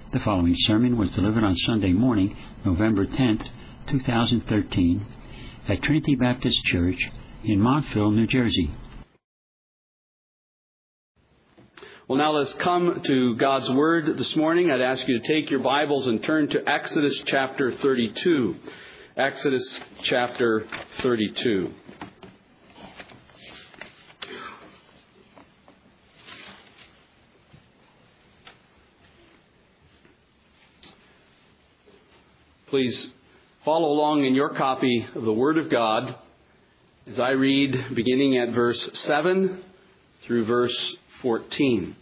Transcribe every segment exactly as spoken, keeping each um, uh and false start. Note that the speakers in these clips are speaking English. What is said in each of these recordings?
The following sermon was delivered on Sunday morning, November tenth, two thousand thirteen, at Trinity Baptist Church in Montville, New Jersey. Well, now let's come to God's Word this morning. I'd ask you to take your Bibles and turn to Exodus chapter thirty-two. Exodus chapter thirty-two. Please follow along in your copy of the Word of God as I read beginning at verse seven through verse fourteen.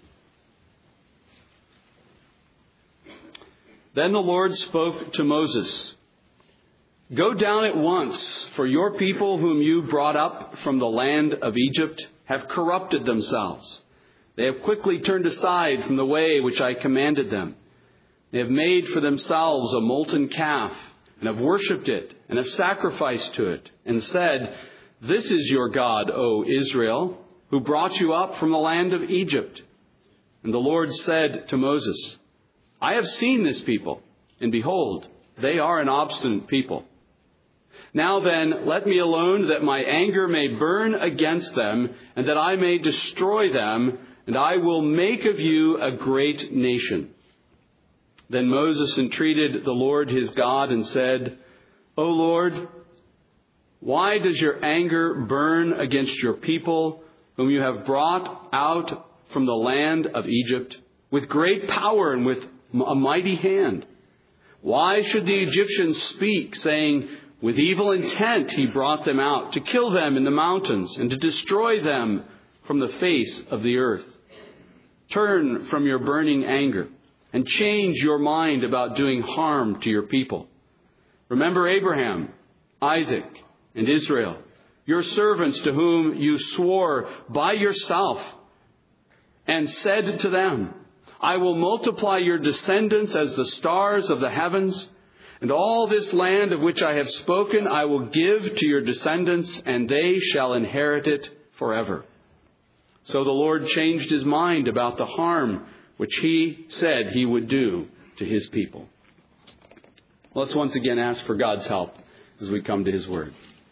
Then the Lord spoke to Moses, "Go down at once, for your people whom you brought up from the land of Egypt have corrupted themselves. They have quickly turned aside from the way which I commanded them. They have made for themselves a molten calf, and have worshipped it, and have sacrificed to it, and said, 'This is your God, O Israel, who brought you up from the land of Egypt.' And the Lord said to Moses, 'I have seen this people, and behold, they are an obstinate people. Now then, let me alone, that my anger may burn against them, and that I may destroy them, and I will make of you a great nation.' Then Moses entreated the Lord his God and said, 'O Lord, why does your anger burn against your people, whom you have brought out from the land of Egypt, with great power and with a mighty hand? Why should the Egyptians speak, saying, with evil intent he brought them out, to kill them in the mountains, and to destroy them from the face of the earth? Turn from your burning anger, and change your mind about doing harm to your people. Remember Abraham, Isaac, and Israel, your servants to whom you swore by yourself, and said to them, I will multiply your descendants as the stars of the heavens, and all this land of which I have spoken I will give to your descendants, and they shall inherit it forever.' So the Lord changed his mind about the harm which he said he would do to his people." Let's once again ask for God's help as we come to his word.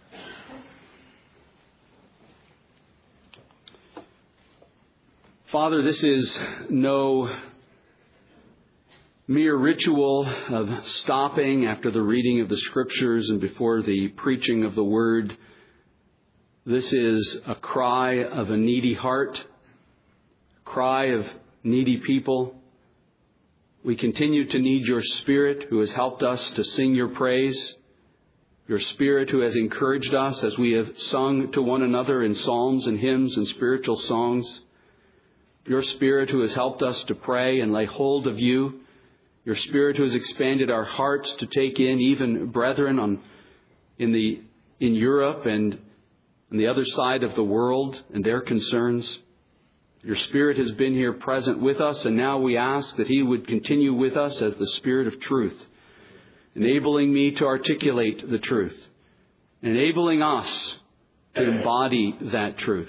Father, this is no mere ritual of stopping after the reading of the Scriptures and before the preaching of the Word. This is a cry of a needy heart, a cry of needy people. We continue to need your Spirit, who has helped us to sing your praise, your Spirit who has encouraged us as we have sung to one another in psalms and hymns and spiritual songs, your Spirit who has helped us to pray and lay hold of you, your Spirit who has expanded our hearts to take in even brethren on in the in Europe and on the other side of the world and their concerns. Your Spirit has been here present with us, and now we ask that he would continue with us as the Spirit of truth, enabling me to articulate the truth, enabling us to embody that truth.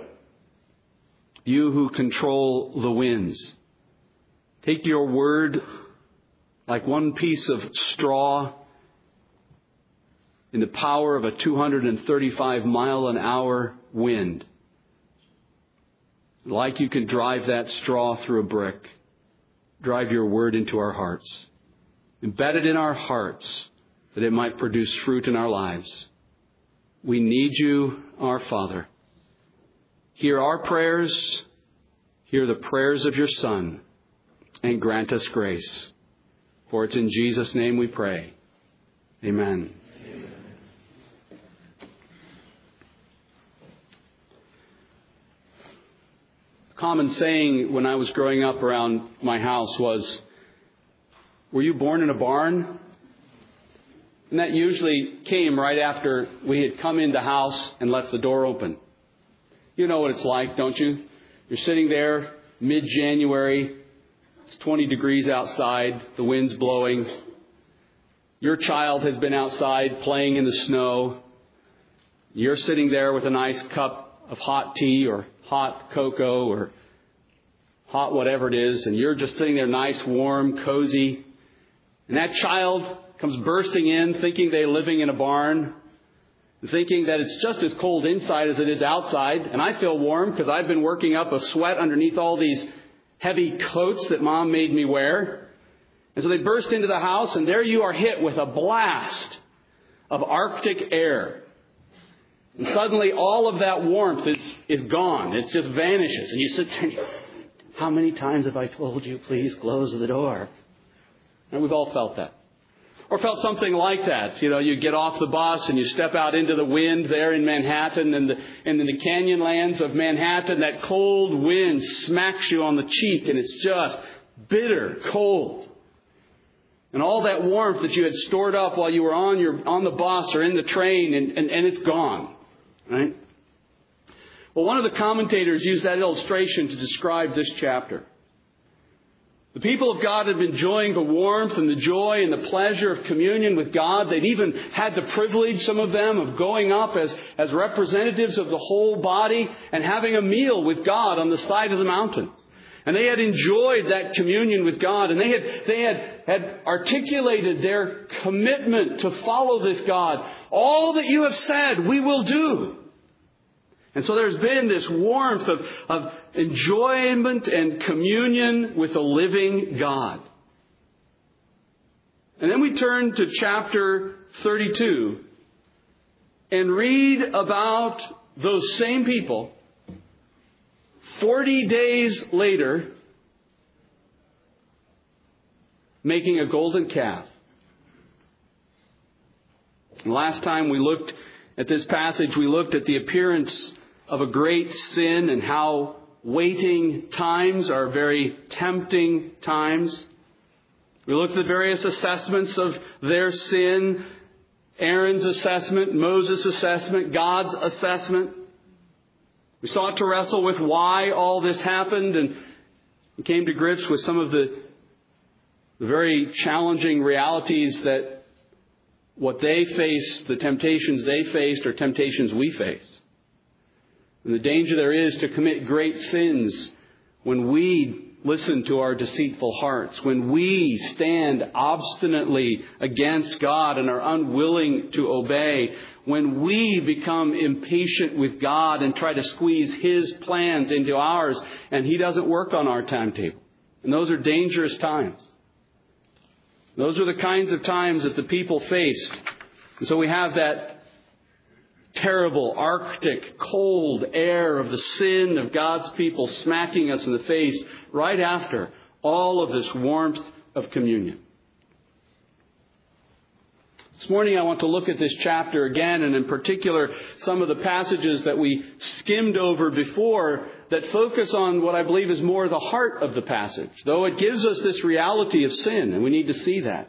You who control the winds, take your word like one piece of straw in the power of a two hundred thirty-five mile an hour wind. Like you can drive that straw through a brick, drive your word into our hearts. Embed it in our hearts that it might produce fruit in our lives. We need you, our Father. Hear our prayers, hear the prayers of your Son, and grant us grace. For it's in Jesus' name we pray. Amen. Common saying when I was growing up around my house was, "Were you born in a barn?" And that usually came right after we had come in the house and left the door open. You know what it's like, don't you? You're sitting there mid-January. It's twenty degrees outside. The wind's blowing. Your child has been outside playing in the snow. You're sitting there with a nice cup of hot tea or hot cocoa or hot whatever it is, and you're just sitting there nice, warm, cozy. And that child comes bursting in thinking they're living in a barn, thinking that it's just as cold inside as it is outside. And I feel warm because I've been working up a sweat underneath all these heavy coats that Mom made me wear. And so they burst into the house, and there you are hit with a blast of Arctic air. And suddenly all of that warmth is, is gone. It just vanishes. And you sit there and you, how many times have I told you, please close the door? And we've all felt that. Or felt something like that. You know, you get off the bus and you step out into the wind there in Manhattan, and, the, and in the canyon lands of Manhattan, that cold wind smacks you on the cheek, and it's just bitter cold. And all that warmth that you had stored up while you were on your on the bus or in the train, and, and, and it's gone. Right? Well, one of the commentators used that illustration to describe this chapter. The people of God had been enjoying the warmth and the joy and the pleasure of communion with God. They'd even had the privilege, some of them, of going up as, as representatives of the whole body and having a meal with God on the side of the mountain. And they had enjoyed that communion with God, and they had they had, had articulated their commitment to follow this God. All that you have said, we will do. And so there's been this warmth of, of enjoyment and communion with the living God. And then we turn to chapter thirty-two and read about those same people forty days later making a golden calf. And last time we looked at this passage, we looked at the appearance of a great sin and how waiting times are very tempting times. We looked at the various assessments of their sin, Aaron's assessment, Moses' assessment, God's assessment. We sought to wrestle with why all this happened, and we came to grips with some of the, the very challenging realities that what they faced, the temptations they faced, are temptations we face. And the danger there is to commit great sins when we listen to our deceitful hearts, when we stand obstinately against God and are unwilling to obey, when we become impatient with God and try to squeeze His plans into ours, and He doesn't work on our timetable. And those are dangerous times. Those are the kinds of times that the people faced. And so we have that terrible, Arctic, cold air of the sin of God's people smacking us in the face right after all of this warmth of communion. This morning I want to look at this chapter again, and in particular some of the passages that we skimmed over before that focus on what I believe is more the heart of the passage, though it gives us this reality of sin, and we need to see that.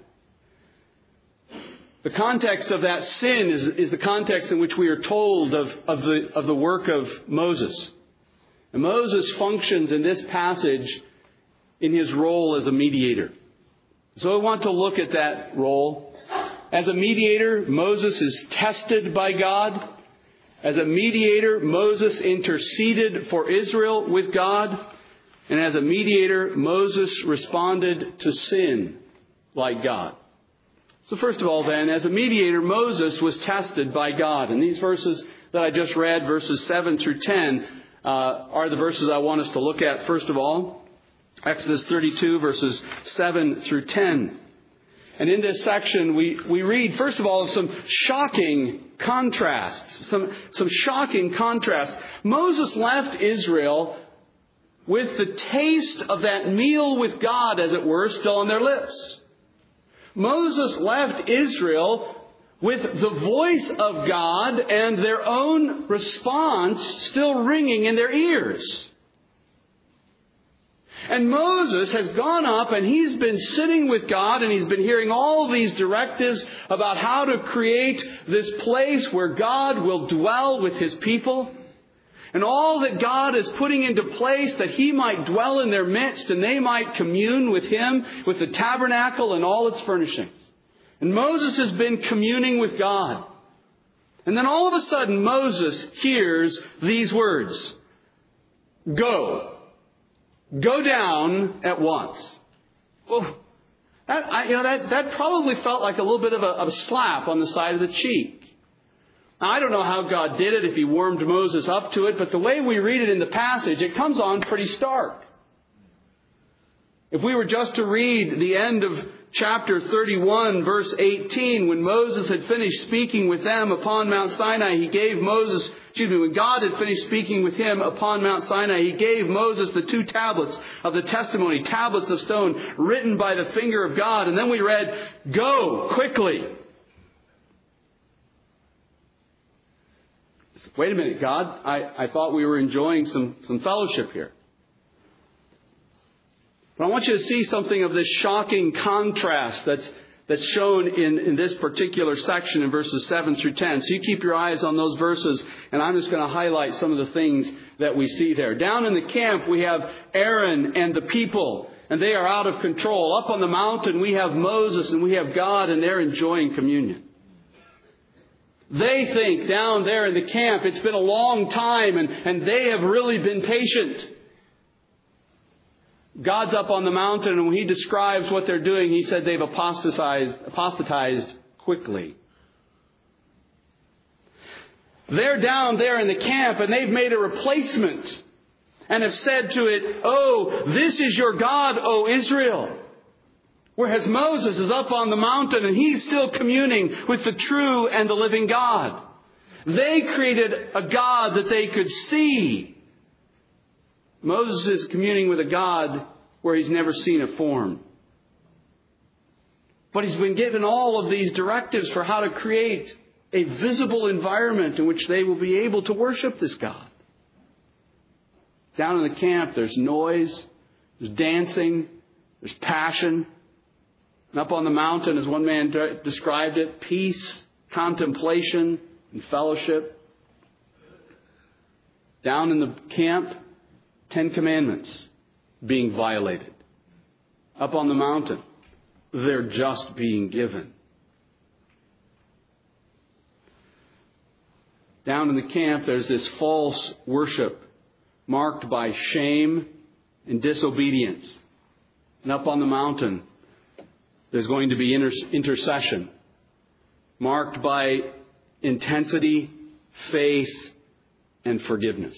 The context of that sin is, is the context in which we are told of, of, the, of the work of Moses. And Moses functions in this passage in his role as a mediator. So I want to look at that role. As a mediator, Moses is tested by God. As a mediator, Moses interceded for Israel with God. And as a mediator, Moses responded to sin like God. So first of all then, as a mediator, Moses was tested by God. And these verses that I just read, verses seven through ten, uh, are the verses I want us to look at first of all. Exodus thirty-two, verses seven through ten. And in this section, we, we read, first of all, some shocking contrasts. Some, some shocking contrasts. Moses left Israel with the taste of that meal with God, as it were, still on their lips. Moses left Israel with the voice of God and their own response still ringing in their ears. And Moses has gone up and he's been sitting with God and he's been hearing all these directives about how to create this place where God will dwell with His people. And all that God is putting into place that He might dwell in their midst and they might commune with Him, with the tabernacle and all its furnishings. And Moses has been communing with God. And then all of a sudden Moses hears these words. Go. Go down at once. Well, that, I, you know, that, that probably felt like a little bit of a, of a slap on the side of the cheek. Now, I don't know how God did it, if He warmed Moses up to it, but the way we read it in the passage, it comes on pretty stark. If we were just to read the end of chapter thirty-one, verse eighteen, when Moses had finished speaking with them upon Mount Sinai, He gave Moses, excuse me, when God had finished speaking with him upon Mount Sinai, He gave Moses the two tablets of the testimony, tablets of stone, written by the finger of God. And then we read, go quickly. Wait a minute, God, I, I thought we were enjoying some, some fellowship here. But I want you to see something of this shocking contrast that's that's shown in, in this particular section in verses seven through ten. So you keep your eyes on those verses, and I'm just going to highlight some of the things that we see there. Down in the camp, we have Aaron and the people, and they are out of control. Up on the mountain, we have Moses and we have God, and they're enjoying communion. They think down there in the camp, it's been a long time, and, and they have really been patient. God's up on the mountain, and when He describes what they're doing, He said they've apostatized, apostatized quickly. They're down there in the camp, and they've made a replacement and have said to it, oh, this is your God, O Israel. Whereas Moses is up on the mountain, and he's still communing with the true and the living God. They created a God that they could see. Moses is communing with a God where he's never seen a form. But he's been given all of these directives for how to create a visible environment in which they will be able to worship this God. Down in the camp, there's noise, there's dancing, there's passion. And up on the mountain, as one man de- described it, peace, contemplation, and fellowship. Down in the camp, Ten Commandments being violated. Up on the mountain, they're just being given. Down in the camp, there's this false worship marked by shame and disobedience. And up on the mountain, there's going to be inter- intercession marked by intensity, faith, and forgiveness.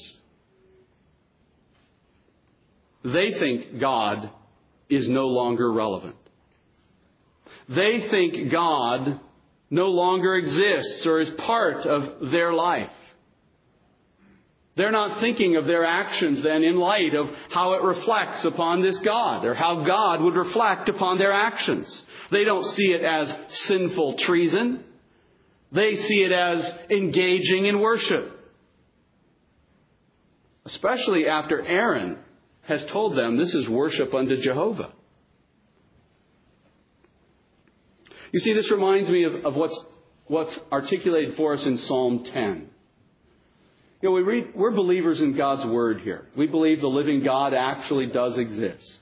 They think God is no longer relevant. They think God no longer exists or is part of their life. They're not thinking of their actions then in light of how it reflects upon this God, or how God would reflect upon their actions. They don't see it as sinful treason. They see it as engaging in worship. Especially after Aaron has told them this is worship unto Jehovah. You see, this reminds me of, of what's, what's articulated for us in Psalm ten. You know, we read, we're believers in God's Word here. We believe the living God actually does exist.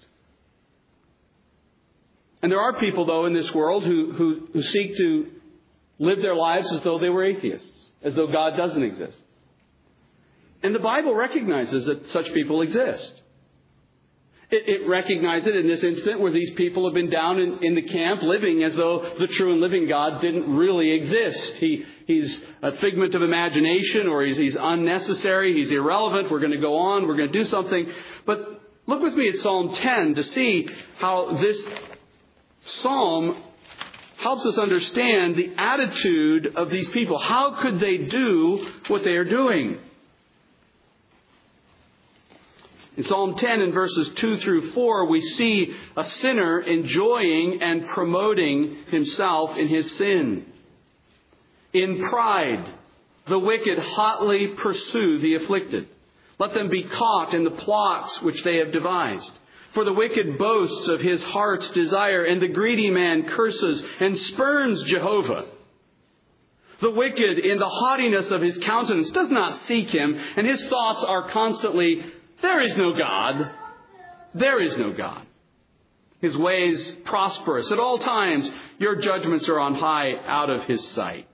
And there are people, though, in this world who, who, who seek to live their lives as though they were atheists, as though God doesn't exist. And the Bible recognizes that such people exist. It, it recognizes it in this instant where these people have been down in, in the camp living as though the true and living God didn't really exist. He, he's a figment of imagination, or he's, he's unnecessary, he's irrelevant, we're going to go on, we're going to do something. But look with me at Psalm ten to see how this psalm helps us understand the attitude of these people. How could they do what they are doing? In Psalm ten, in verses two through four, we see a sinner enjoying and promoting himself in his sin. In pride, the wicked hotly pursue the afflicted. Let them be caught in the plots which they have devised. For the wicked boasts of his heart's desire, and the greedy man curses and spurns Jehovah. The wicked, in the haughtiness of his countenance, does not seek him, and his thoughts are constantly, there is no God. There is no God. His ways prosperous. At all times, your judgments are on high out of his sight.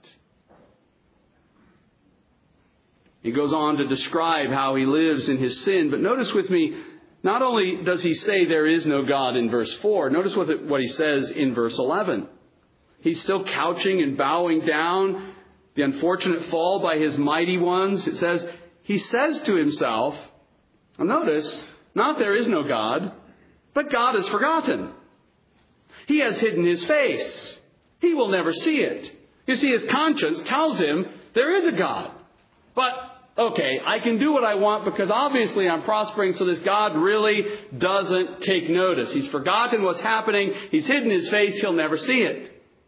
He goes on to describe how he lives in his sin. But notice with me Not only does he say there is no God in verse four, notice what, the, what he says in verse eleven. He's still couching and bowing down, the unfortunate fall by his mighty ones. It says, he says to himself, and notice, not there is no God, but God is forgotten. He has hidden his face. He will never see it. You see, his conscience tells him there is a God. But, okay, I can do what I want because obviously I'm prospering, so this God really doesn't take notice. He's forgotten what's happening. He's hidden his face. He'll never see it.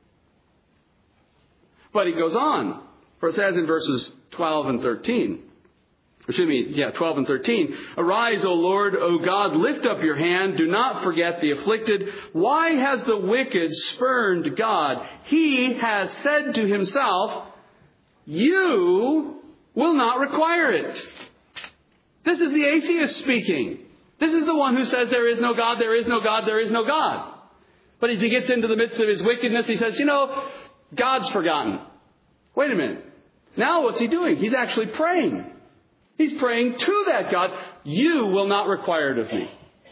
But he goes on. For it says in verses twelve and thirteen. Excuse me, yeah, twelve and thirteen. Arise, O Lord, O God, lift up your hand. Do not forget the afflicted. Why has the wicked spurned God? He has said to himself, you will not require it. This is the atheist speaking. This is the one who says there is no God, there is no God, there is no God. But as he gets into the midst of his wickedness, he says, you know, God's forgotten. Wait a minute. Now what's he doing? He's actually praying. He's praying to that God. You will not require it of me.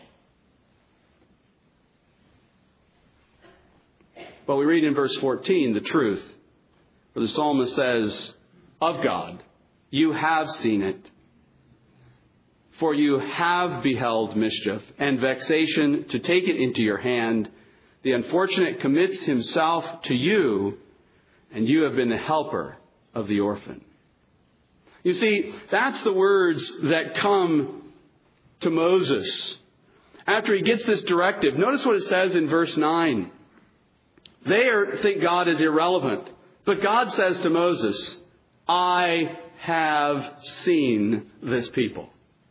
But we read in verse fourteen the truth. Where the psalmist says, of God, you have seen it. For you have beheld mischief and vexation to take it into your hand. The unfortunate commits himself to you, and you have been the helper of the orphan. You see, that's the words that come to Moses after he gets this directive. Notice what it says in verse nine. They are, think God is irrelevant. But God says to Moses, I have seen this people.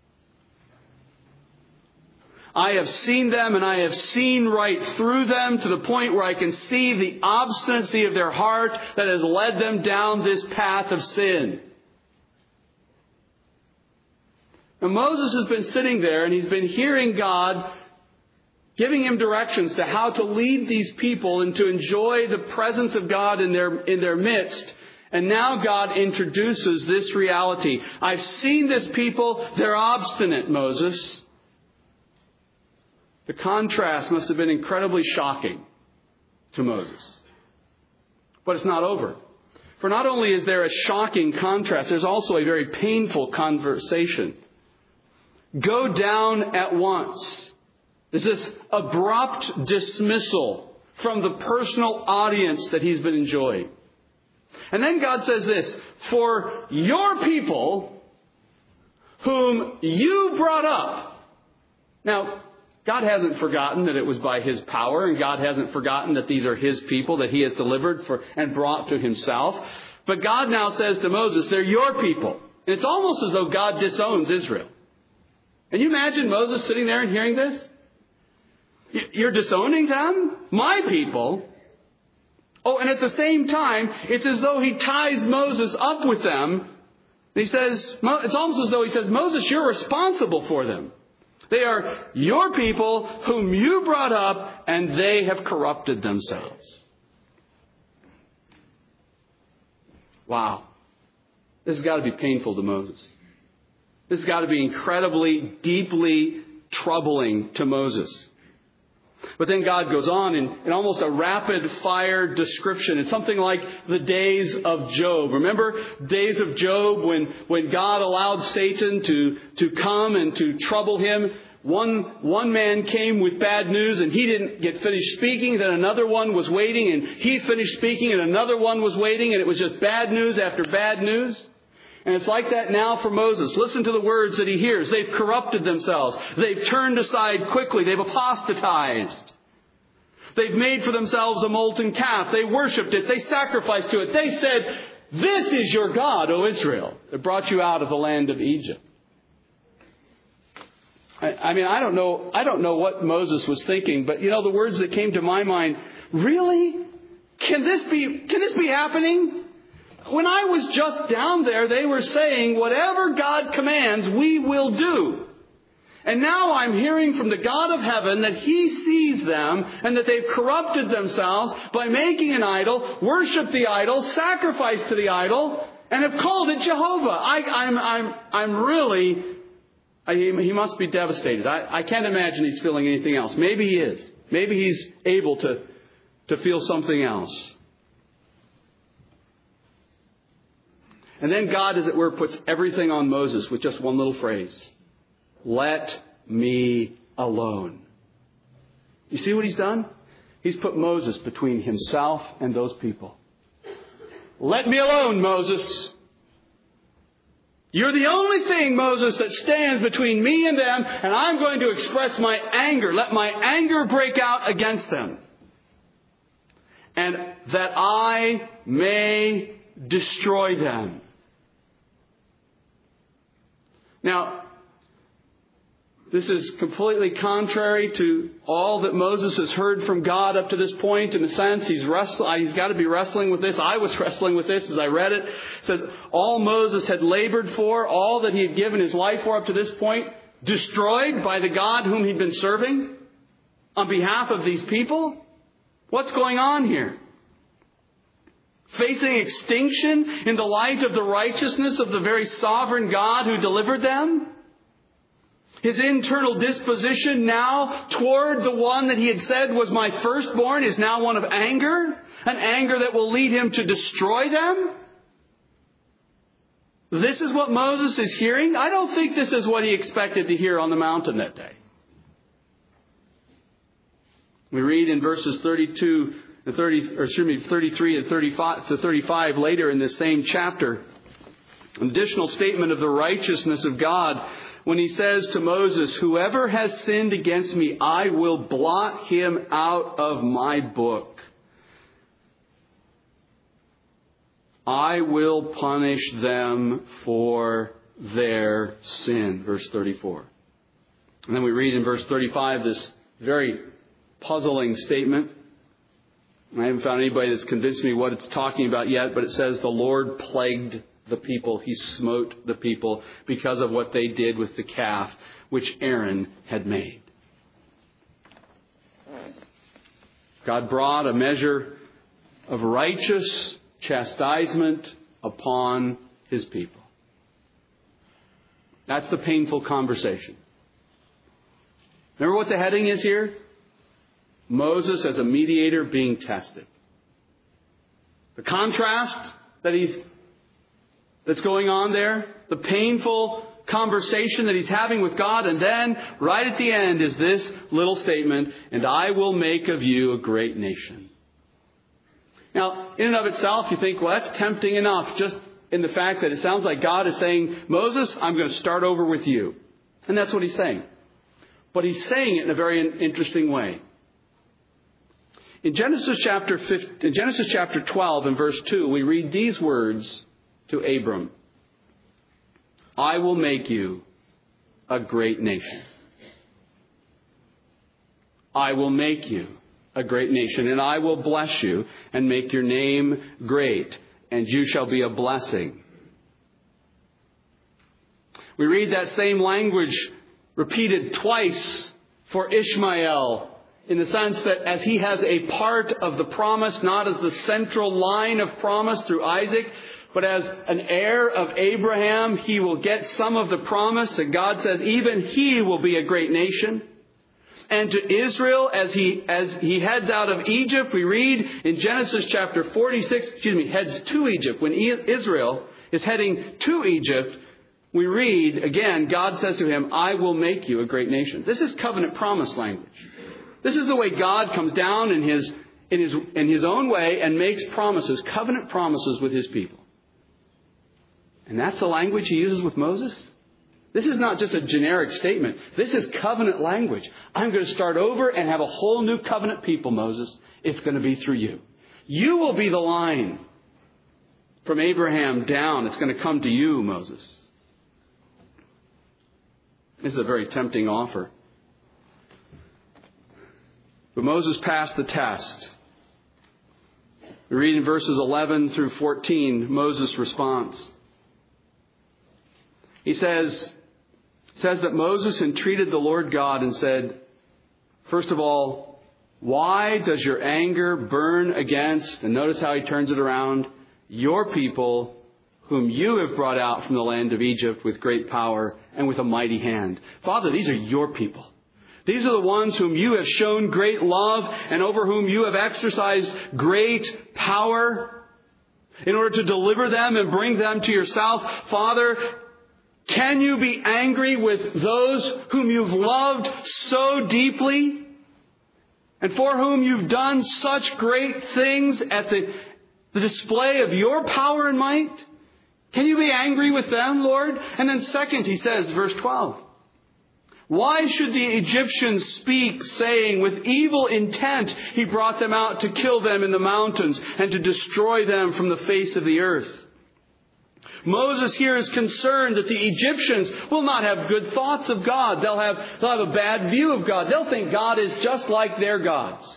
I have seen them, and I have seen right through them to the point where I can see the obstinacy of their heart that has led them down this path of sin. Now, Moses has been sitting there and he's been hearing God giving him directions to how to lead these people and to enjoy the presence of God in their, in their midst. And now God introduces this reality. I've seen this people. They're obstinate, Moses. The contrast must have been incredibly shocking to Moses. But it's not over. For not only is there a shocking contrast, there's also a very painful conversation. Go down at once. There's this abrupt dismissal from the personal audience that he's been enjoying. And then God says this, for your people whom you brought up. Now, God hasn't forgotten that it was by his power, and God hasn't forgotten that these are his people that he has delivered for and brought to himself. But God now says to Moses, they're your people. And it's almost as though God disowns Israel. Can you imagine Moses sitting there and hearing this? You're disowning them? My people? Oh, and at the same time, it's as though he ties Moses up with them. He says, it's almost as though he says, Moses, you're responsible for them. They are your people whom you brought up, and they have corrupted themselves. Wow. This has got to be painful to Moses. This has got to be incredibly, deeply troubling to Moses. But then God goes on in, in almost a rapid-fire description. It's something like the days of Job. Remember days of Job when, when God allowed Satan to, to come and to trouble him? One, one man came with bad news and he didn't get finished speaking. Then another one was waiting and he finished speaking, and another one was waiting, and it was just bad news after bad news. And it's like that now for Moses. Listen to the words that he hears. They've corrupted themselves. They've turned aside quickly. They've apostatized. They've made for themselves a molten calf. They worshipped it. They sacrificed to it. They said, this is your God, O Israel, that brought you out of the land of Egypt. I, I mean, I don't know, I don't know what Moses was thinking, but you know, the words that came to my mind, really? Can this be, can this be happening? When I was just down there, they were saying, whatever God commands, we will do. And now I'm hearing from the God of heaven that he sees them and that they've corrupted themselves by making an idol, worship the idol, sacrifice to the idol, and have called it Jehovah. I, I'm, I'm, I'm really I, he must be devastated. I, I can't imagine he's feeling anything else. Maybe he is. Maybe he's able to, to feel something else. And then God, as it were, puts everything on Moses with just one little phrase. Let me alone. You see what he's done? He's put Moses between himself and those people. Let me alone, Moses. You're the only thing, Moses, that stands between me and them, and I'm going to express my anger. Let my anger break out against them. And that I may destroy them. Now, this is completely contrary to all that Moses has heard from God up to this point. In a sense, he's wrestling, he's got to be wrestling with this. I was wrestling with this as I read it. It says, all Moses had labored for, all that he had given his life for up to this point, destroyed by the God whom he'd been serving on behalf of these people. What's going on here? Facing extinction in the light of the righteousness of the very sovereign God who delivered them? His internal disposition now toward the one that he had said was my firstborn is now one of anger. An anger that will lead him to destroy them. This is what Moses is hearing. I don't think this is what he expected to hear on the mountain that day. We read in verses thirty-two and thirty, or excuse me, thirty-three and thirty-five to thirty-five later in this same chapter, an additional statement of the righteousness of God. When he says to Moses, whoever has sinned against me, I will blot him out of my book. I will punish them for their sin. Verse thirty-four. And then we read in verse thirty-five this very puzzling statement. I haven't found anybody that's convinced me what it's talking about yet, but it says the Lord plagued the people. He smote the people because of what they did with the calf which Aaron had made. God brought a measure of righteous chastisement upon his people. That's the painful conversation. Remember what the heading is here? Moses as a mediator being tested. The contrast that he's that's going on there, the painful conversation that he's having with God, and then right at the end is this little statement, and I will make of you a great nation. Now, in and of itself, you think, well, that's tempting enough, just in the fact that it sounds like God is saying, Moses, I'm going to start over with you. And that's what he's saying. But he's saying it in a very interesting way. In Genesis chapter fifteen, in Genesis chapter twelve and verse two, we read these words to Abram. I will make you a great nation. I will make you a great nation, and I will bless you and make your name great, and you shall be a blessing. We read that same language repeated twice for Ishmael, in the sense that as he has a part of the promise, not as the central line of promise through Isaac, but as an heir of Abraham, he will get some of the promise. And God says even he will be a great nation. And to Israel, as he as he heads out of Egypt, we read in Genesis chapter forty-six, excuse me, heads to Egypt. When Israel is heading to Egypt, we read, again, God says to him, I will make you a great nation. This is covenant promise language. This is the way God comes down in his, in his, in his own way and makes promises, covenant promises with his people. And that's the language he uses with Moses. This is not just a generic statement. This is covenant language. I'm going to start over and have a whole new covenant people, Moses. It's going to be through you. You will be the line from Abraham down. It's going to come to you, Moses. This is a very tempting offer. But Moses passed the test. We read in verses eleven through fourteen, Moses' response. He says, says that Moses entreated the Lord God and said, first of all, why does your anger burn against, and notice how he turns it around, your people whom you have brought out from the land of Egypt with great power and with a mighty hand. Father, these are your people. These are the ones whom you have shown great love and over whom you have exercised great power in order to deliver them and bring them to yourself. Father, can you be angry with those whom you've loved so deeply and for whom you've done such great things at the, the display of your power and might? Can you be angry with them, Lord? And then second, he says, verse twelve, why should the Egyptians speak, saying, with evil intent he brought them out to kill them in the mountains and to destroy them from the face of the earth? Moses here is concerned that the Egyptians will not have good thoughts of God. They'll have, they'll have a bad view of God. They'll think God is just like their gods.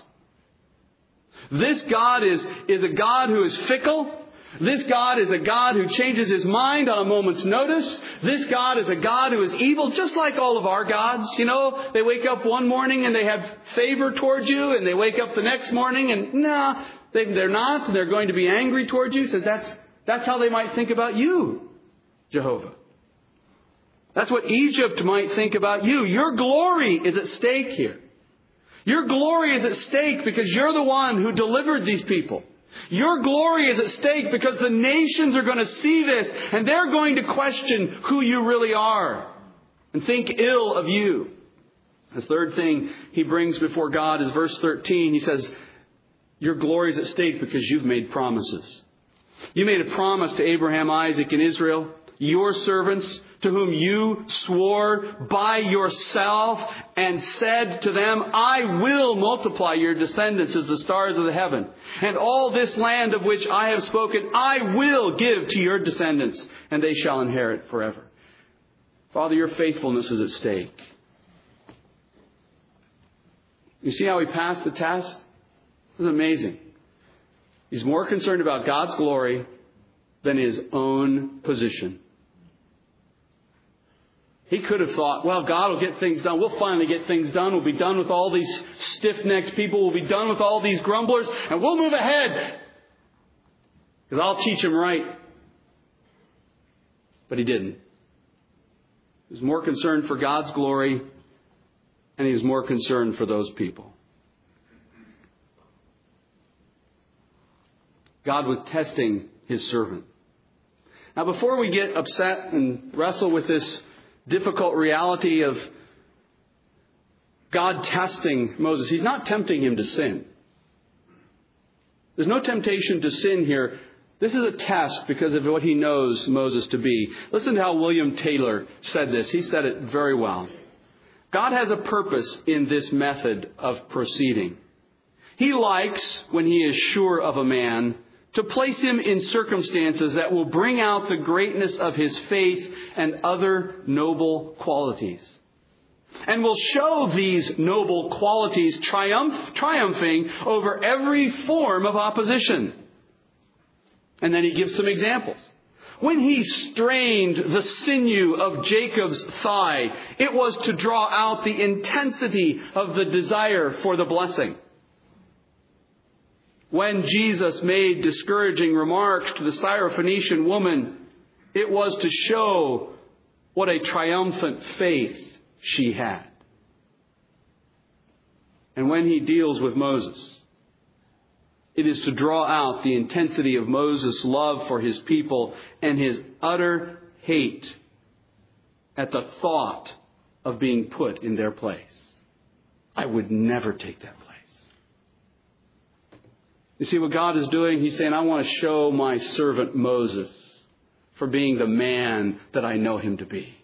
This God is, is a God who is fickle. This God is a God who changes his mind on a moment's notice. This God is a God who is evil, just like all of our gods. You know, they wake up one morning and they have favor towards you, and they wake up the next morning and, nah, they, they're not, and they're going to be angry towards you. So that's, that's how they might think about you, Jehovah. That's what Egypt might think about you. Your glory is at stake here. Your glory is at stake because you're the one who delivered these people. Your glory is at stake because the nations are going to see this and they're going to question who you really are and think ill of you. The third thing he brings before God is verse thirteen. He says, your glory is at stake because you've made promises. You made a promise to Abraham, Isaac, and Israel, your servants, to whom you swore by yourself and said to them, I will multiply your descendants as the stars of the heaven. And all this land of which I have spoken, I will give to your descendants, and they shall inherit forever. Father, your faithfulness is at stake. You see how he passed the test? It was amazing. He's more concerned about God's glory than his own position. He could have thought, well, God will get things done. We'll finally get things done. We'll be done with all these stiff-necked people. We'll be done with all these grumblers. And we'll move ahead. Because I'll teach them right. But he didn't. He was more concerned for God's glory. And he was more concerned for those people. God was testing his servant. Now, before we get upset and wrestle with this difficult reality of God testing Moses, he's not tempting him to sin. There's no temptation to sin here. This is a test because of what he knows Moses to be. Listen to how William Taylor said this. He said it very well. God has a purpose in this method of proceeding. He likes, when he is sure of a man, to place him in circumstances that will bring out the greatness of his faith and other noble qualities. And will show these noble qualities triumph, triumphing over every form of opposition. And then he gives some examples. When he strained the sinew of Jacob's thigh, it was to draw out the intensity of the desire for the blessing. When Jesus made discouraging remarks to the Syrophoenician woman, it was to show what a triumphant faith she had. And when he deals with Moses, it is to draw out the intensity of Moses' love for his people and his utter hate at the thought of being put in their place. I would never take that place. You see what God is doing? He's saying, I want to show my servant Moses for being the man that I know him to be.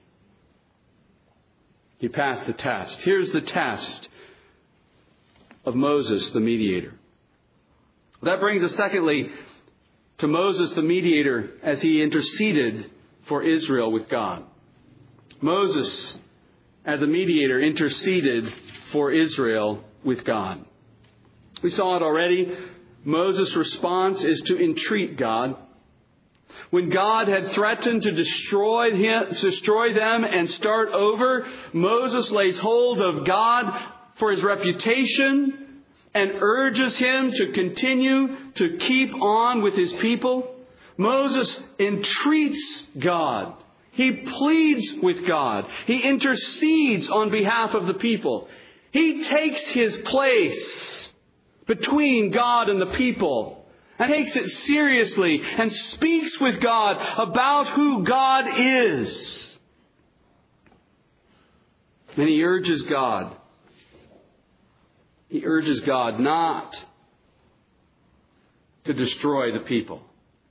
He passed the test. Here's the test of Moses, the mediator. That brings us, secondly, to Moses, the mediator, as he interceded for Israel with God. Moses, as a mediator, interceded for Israel with God. We saw it already. Moses' response is to entreat God. When God had threatened to destroy him, destroy them and start over, Moses lays hold of God for his reputation and urges him to continue to keep on with his people. Moses entreats God He pleads with God. He intercedes on behalf of the people. He takes his place between God and the people and takes it seriously and speaks with God about who God is. And he urges God. He urges God not to destroy the people.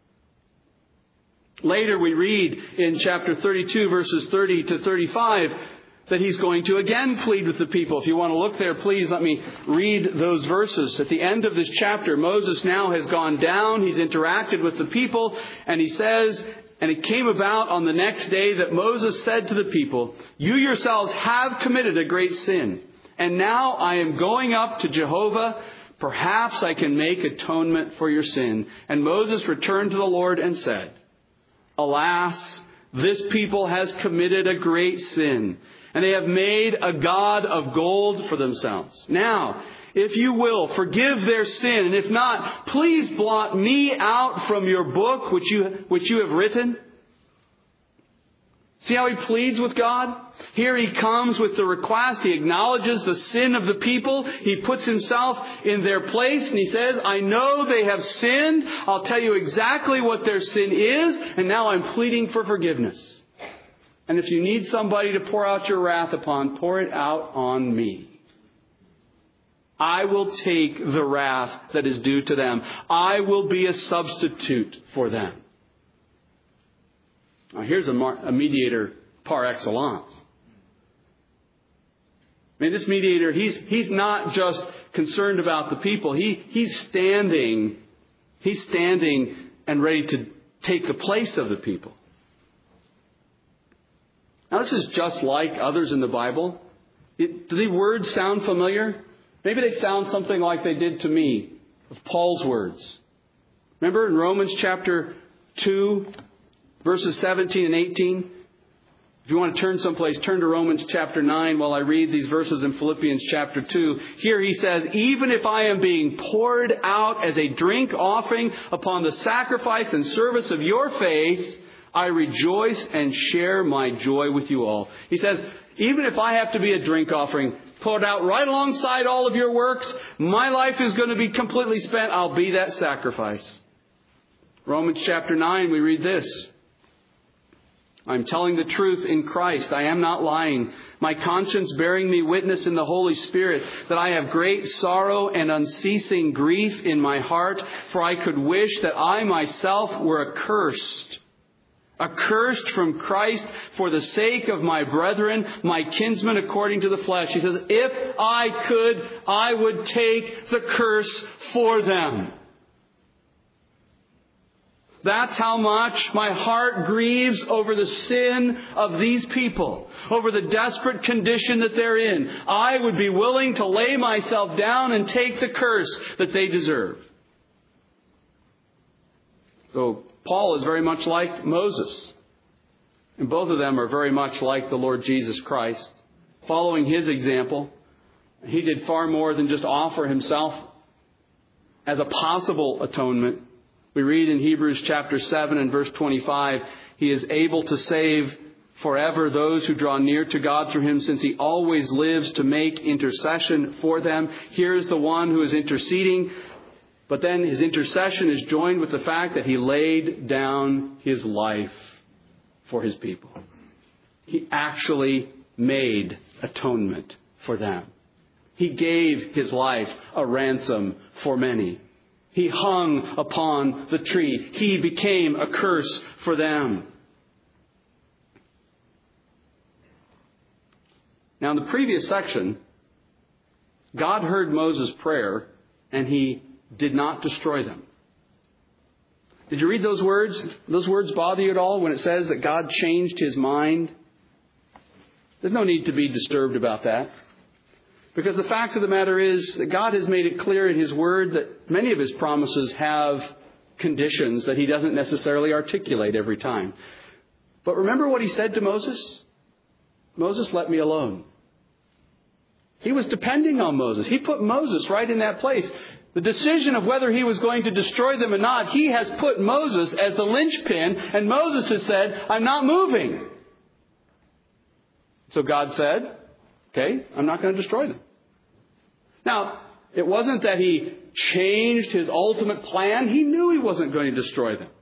Later we read in chapter thirty-two, verses thirty to thirty-five, that he's going to again plead with the people. If you want to look there, please let me read those verses. At the end of this chapter, Moses now has gone down. He's interacted with the people. And he says, and it came about on the next day that Moses said to the people, "You yourselves have committed a great sin. And now I am going up to Jehovah. Perhaps I can make atonement for your sin." And Moses returned to the Lord and said, "Alas, this people has committed a great sin, and they have made a god of gold for themselves. Now, if you will, forgive their sin, and if not, please blot me out from your book which you, which you have written." See how he pleads with God? Here he comes with the request. He acknowledges the sin of the people. He puts himself in their place and he says, "I know they have sinned. I'll tell you exactly what their sin is. And now I'm pleading for forgiveness. And if you need somebody to pour out your wrath upon, pour it out on me. I will take the wrath that is due to them. I will be a substitute for them." Now here's a, mar- a mediator par excellence. I mean, this mediator, he's he's not just concerned about the people. He he's standing, he's standing and ready to take the place of the people. Now this is just like others in the Bible. It, do the words sound familiar? Maybe they sound something like they did to me, of Paul's words. Remember in Romans chapter two, verses seventeen and eighteen? If you want to turn someplace, turn to Romans chapter nine while I read these verses in Philippians chapter two. Here he says, "Even if I am being poured out as a drink offering upon the sacrifice and service of your faith, I rejoice and share my joy with you all." He says, even if I have to be a drink offering, poured out right alongside all of your works, my life is going to be completely spent. I'll be that sacrifice. Romans chapter nine, we read this. "I'm telling the truth in Christ. I am not lying. My conscience bearing me witness in the Holy Spirit that I have great sorrow and unceasing grief in my heart, for I could wish that I myself were accursed. Accursed from Christ for the sake of my brethren, my kinsmen according to the flesh." He says, if I could, I would take the curse for them. That's how much my heart grieves over the sin of these people, over the desperate condition that they're in. I would be willing to lay myself down and take the curse that they deserve. So Paul is very much like Moses. And both of them are very much like the Lord Jesus Christ. Following his example, he did far more than just offer himself as a possible atonement. We read in Hebrews chapter seven and verse twenty-five, "He is able to save forever those who draw near to God through him, since he always lives to make intercession for them." Here's the one who is interceding. But then his intercession is joined with the fact that he laid down his life for his people. He actually made atonement for them. He gave his life a ransom for many. He hung upon the tree. He became a curse for them. Now in the previous section, God heard Moses' prayer and he did not destroy them. Did you read those words? Those words bother you at all when it says that God changed his mind? There's no need to be disturbed about that. Because the fact of the matter is that God has made it clear in his word that many of his promises have conditions that he doesn't necessarily articulate every time. But remember what he said to Moses? "Moses, let me alone." He was depending on Moses. He put Moses right in that place. The decision of whether he was going to destroy them or not, he has put Moses as the linchpin, and Moses has said, I'm not moving. So God said, okay, I'm not going to destroy them. Now, it wasn't that he changed his ultimate plan. He knew he wasn't going to destroy them.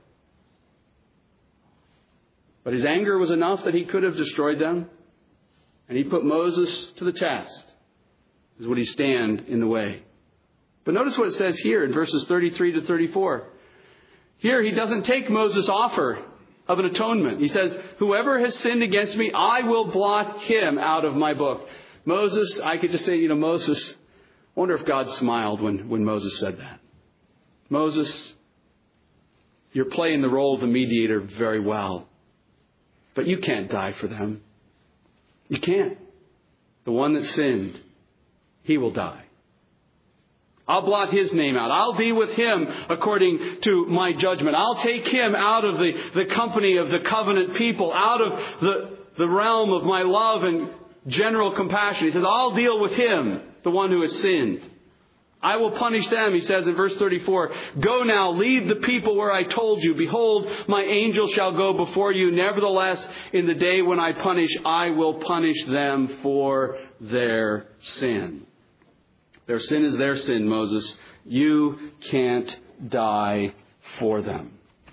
But his anger was enough that he could have destroyed them. And he put Moses to the test. Would he stand in the way? But notice what it says here in verses thirty-three to thirty-four. Here he doesn't take Moses' offer of an atonement. He says, whoever has sinned against me, I will blot him out of my book. Moses, I could just say, you know, Moses, I wonder if God smiled when, when Moses said that. Moses, you're playing the role of the mediator very well. But you can't die for them. You can't. The one that sinned, he will die. I'll blot his name out. I'll be with him according to my judgment. I'll take him out of the, the company of the covenant people, out of the, the realm of my love and general compassion. He says, I'll deal with him, the one who has sinned. I will punish them, he says in verse thirty-four. Go now, lead the people where I told you. Behold, my angel shall go before you. Nevertheless, in the day when I punish, I will punish them for their sin. Their sin is their sin, Moses. You can't die for them.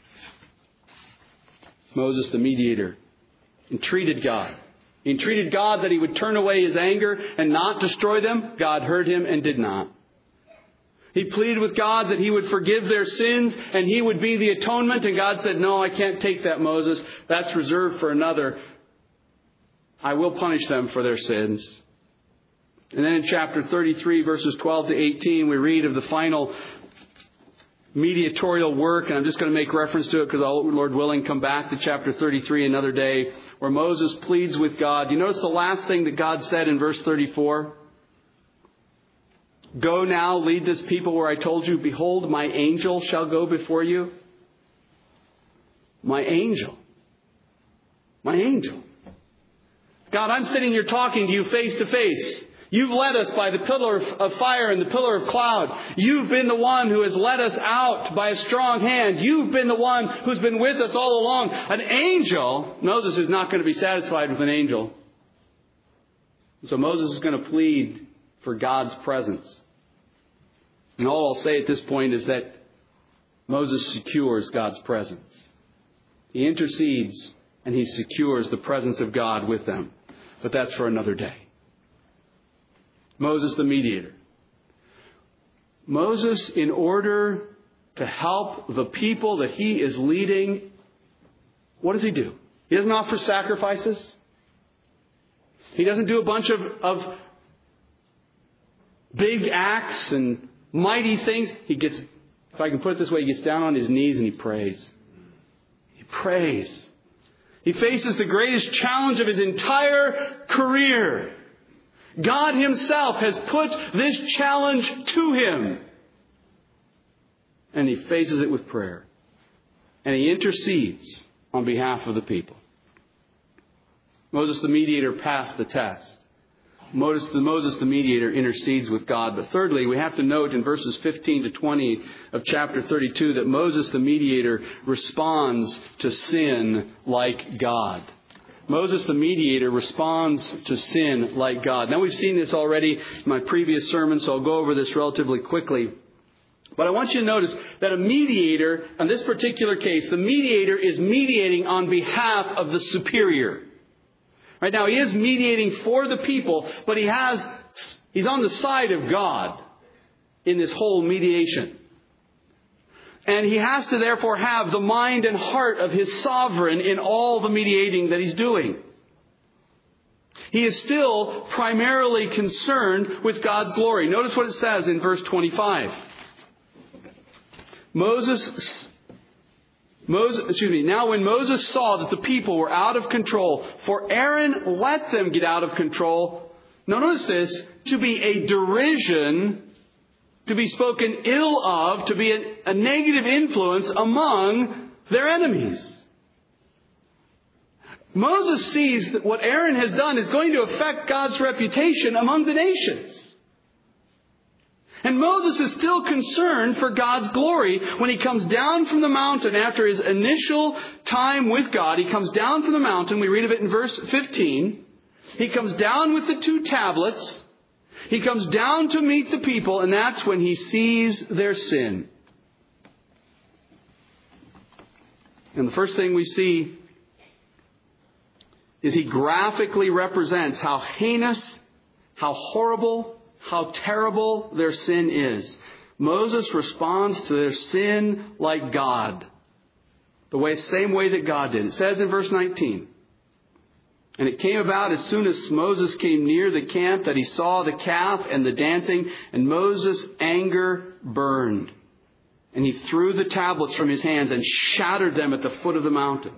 Moses, the mediator, entreated God. He entreated God that he would turn away his anger and not destroy them. God heard him and did not. He pleaded with God that he would forgive their sins and he would be the atonement. And God said, no, I can't take that, Moses. That's reserved for another. I will punish them for their sins. And then in chapter thirty-three, verses twelve to eighteen, we read of the final mediatorial work. And I'm just going to make reference to it because I'll, Lord willing, come back to chapter thirty-three another day, where Moses pleads with God. You notice the last thing that God said in verse thirty-four? Go now, lead this people where I told you. Behold, my angel shall go before you. My angel. My angel. God, I'm sitting here talking to you face to face. You've led us by the pillar of fire and the pillar of cloud. You've been the one who has led us out by a strong hand. You've been the one who's been with us all along. An angel, Moses is not going to be satisfied with an angel. So Moses is going to plead for God's presence. And all I'll say at this point is that Moses secures God's presence. He intercedes and he secures the presence of God with them. But that's for another day. Moses the mediator. Moses, in order to help the people that he is leading, what does he do? He doesn't offer sacrifices. He doesn't do a bunch of, of big acts and mighty things. He gets, if I can put it this way, he gets down on his knees and he prays. He prays. He faces the greatest challenge of his entire career. God himself has put this challenge to him. And he faces it with prayer. And he intercedes on behalf of the people. Moses the mediator passed the test. Moses the, Moses the mediator intercedes with God. But thirdly, we have to note in verses fifteen to twenty of chapter thirty-two that Moses the mediator responds to sin like God. Moses the mediator responds to sin like God. Now we've seen this already in my previous sermon, so I'll go over this relatively quickly. But I want you to notice that a mediator, in this particular case, the mediator is mediating on behalf of the superior. Right now, he is mediating for the people, but he has, he's on the side of God in this whole mediation. And he has to therefore have the mind and heart of his sovereign in all the mediating that he's doing. He is still primarily concerned with God's glory. Notice what it says in verse twenty-five. Moses, Moses, excuse me, now when Moses saw that the people were out of control, for Aaron let them get out of control. Now notice this, to be a derision, to be spoken ill of, to be a, a negative influence among their enemies. Moses sees that what Aaron has done is going to affect God's reputation among the nations. And Moses is still concerned for God's glory when he comes down from the mountain after his initial time with God. He comes down from the mountain. We read of it in verse fifteen. He comes down with the two tablets. He comes down to meet the people, and that's when he sees their sin. And the first thing we see is he graphically represents how heinous, how horrible, how terrible their sin is. Moses responds to their sin like God. The way, same way that God did. It says in verse nineteen, and it came about as soon as Moses came near the camp that he saw the calf and the dancing, and Moses' anger burned. And he threw the tablets from his hands and shattered them at the foot of the mountain.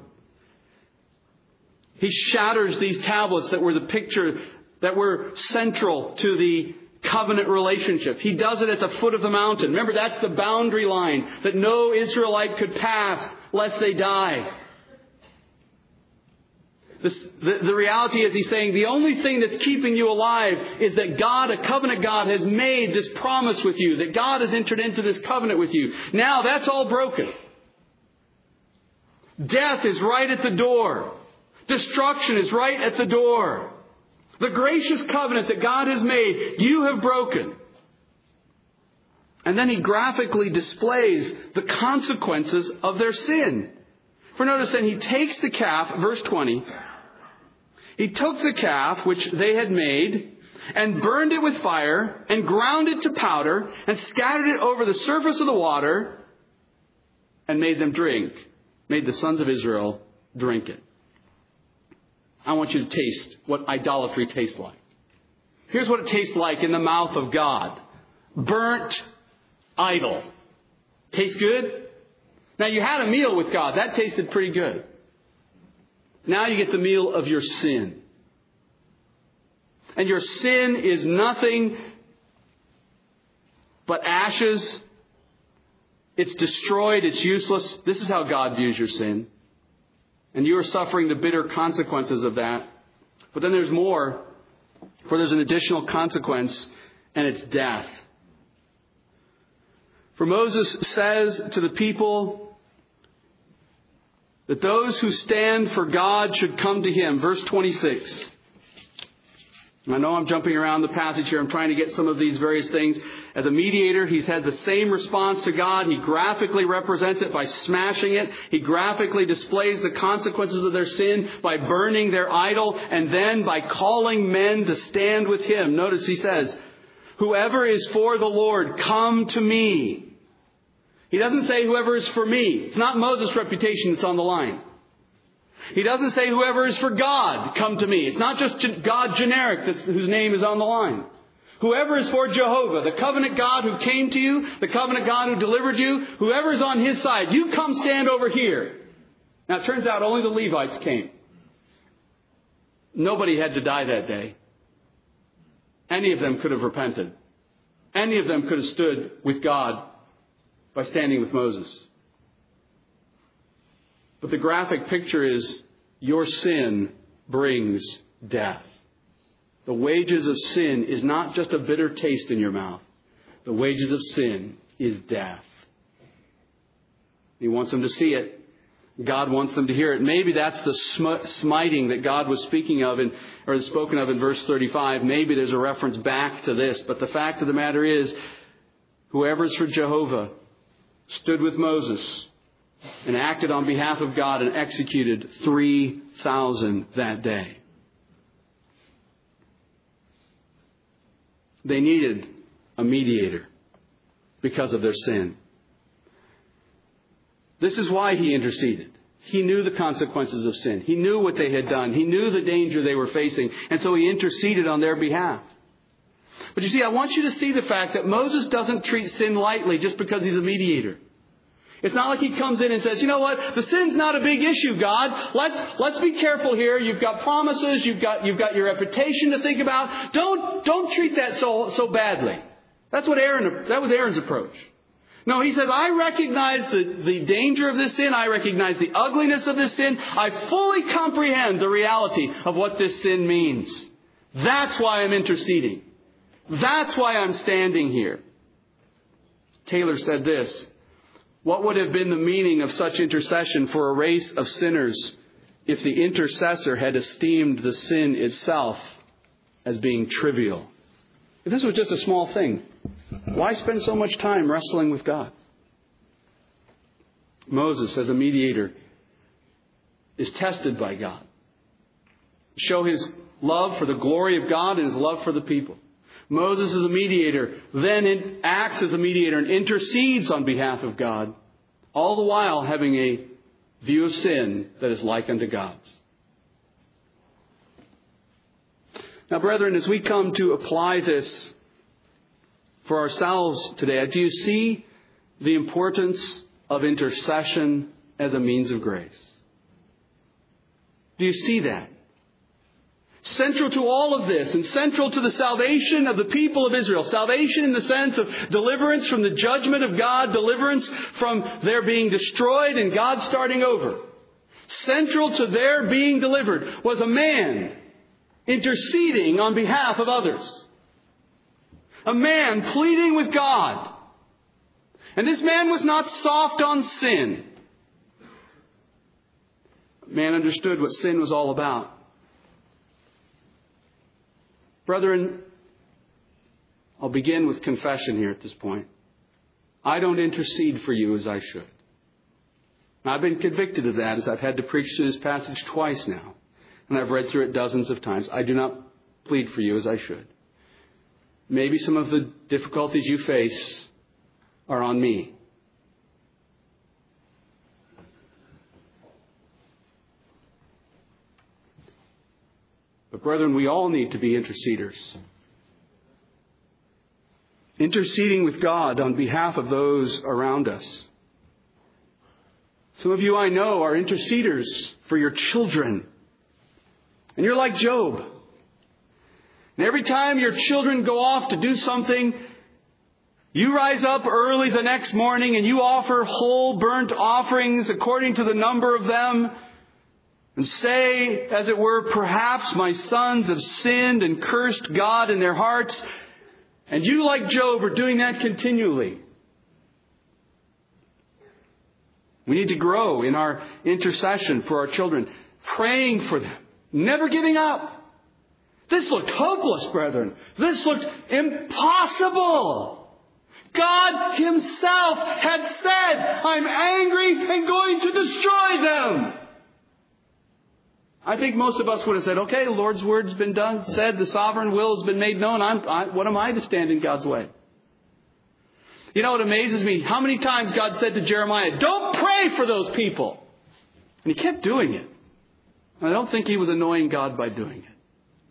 He shatters these tablets that were the picture, that were central to the covenant relationship. He does it at the foot of the mountain. Remember, that's the boundary line that no Israelite could pass lest they die. This, the, the reality is he's saying the only thing that's keeping you alive is that God, a covenant God, has made this promise with you, that God has entered into this covenant with you. Now that's all broken. Death is right at the door. Destruction is right at the door. The gracious covenant that God has made, you have broken. And then he graphically displays the consequences of their sin. For notice then, he takes the calf, verse twenty. He took the calf which they had made and burned it with fire and ground it to powder and scattered it over the surface of the water and made them drink. Made the sons of Israel drink it. I want you to taste what idolatry tastes like. Here's what it tastes like in the mouth of God. Burnt idol. Tastes good? Now you had a meal with God. That tasted pretty good. Now you get the meal of your sin. And your sin is nothing but ashes. It's destroyed. It's useless. This is how God views your sin. And you are suffering the bitter consequences of that. But then there's more. For there's an additional consequence, and it's death. For Moses says to the people that those who stand for God should come to him. Verse twenty-six. I know I'm jumping around the passage here. I'm trying to get some of these various things. As a mediator, he's had the same response to God. He graphically represents it by smashing it. He graphically displays the consequences of their sin by burning their idol, and then by calling men to stand with him. Notice he says, whoever is for the Lord, come to me. He doesn't say whoever is for me. It's not Moses' reputation that's on the line. He doesn't say whoever is for God, come to me. It's not just God generic that's, whose name is on the line. Whoever is for Jehovah, the covenant God who came to you, the covenant God who delivered you, whoever is on his side, you come stand over here. Now it turns out only the Levites came. Nobody had to die that day. Any of them could have repented. Any of them could have stood with God by standing with Moses. But the graphic picture is your sin brings death. The wages of sin is not just a bitter taste in your mouth. The wages of sin is death. He wants them to see it. God wants them to hear it. Maybe that's the sm- smiting that God was speaking of in, or spoken of in verse thirty-five. Maybe there's a reference back to this. But the fact of the matter is, whoever's for Jehovah stood with Moses and acted on behalf of God and executed three thousand that day. They needed a mediator because of their sin. This is why he interceded. He knew the consequences of sin. He knew what they had done. He knew the danger they were facing. And so he interceded on their behalf. But you see, I want you to see the fact that Moses doesn't treat sin lightly just because he's a mediator. It's not like he comes in and says, you know what, the sin's not a big issue, God. Let's let's be careful here. You've got promises, you've got you've got your reputation to think about. Don't don't treat that so so badly. That's what Aaron that was Aaron's approach. No, he says, I recognize the, the danger of this sin. I recognize the ugliness of this sin. I fully comprehend the reality of what this sin means. That's why I'm interceding. That's why I'm standing here. Taylor said this: what would have been the meaning of such intercession for a race of sinners if the intercessor had esteemed the sin itself as being trivial? If this was just a small thing, why spend so much time wrestling with God? Moses, as a mediator, is tested by God. Show his love for the glory of God and his love for the people. Moses, as a mediator, then acts as a mediator and intercedes on behalf of God, all the while having a view of sin that is like unto God's. Now, brethren, as we come to apply this for ourselves today, do you see the importance of intercession as a means of grace? Do you see that? Central to all of this, and central to the salvation of the people of Israel. Salvation in the sense of deliverance from the judgment of God, deliverance from their being destroyed and God starting over. Central to their being delivered was a man interceding on behalf of others. A man pleading with God. And this man was not soft on sin. Man understood what sin was all about. Brethren, I'll begin with confession here at this point. I don't intercede for you as I should. I've been convicted of that as I've had to preach through this passage twice now. And I've read through it dozens of times. I do not plead for you as I should. Maybe some of the difficulties you face are on me. But brethren, we all need to be interceders. Interceding with God on behalf of those around us. Some of you I know are interceders for your children. And you're like Job. And every time your children go off to do something, you rise up early the next morning and you offer whole burnt offerings according to the number of them. And say, as it were, perhaps my sons have sinned and cursed God in their hearts. And you, like Job, are doing that continually. We need to grow in our intercession for our children, praying for them, never giving up. This looked hopeless, brethren. This looked impossible. God Himself had said, I'm angry and going to destroy them. I think most of us would have said, okay, the Lord's word's been done, said, the sovereign will has been made known. I'm, I, what am I to stand in God's way? You know, it amazes me how many times God said to Jeremiah, don't pray for those people. And He kept doing it. And I don't think He was annoying God by doing it.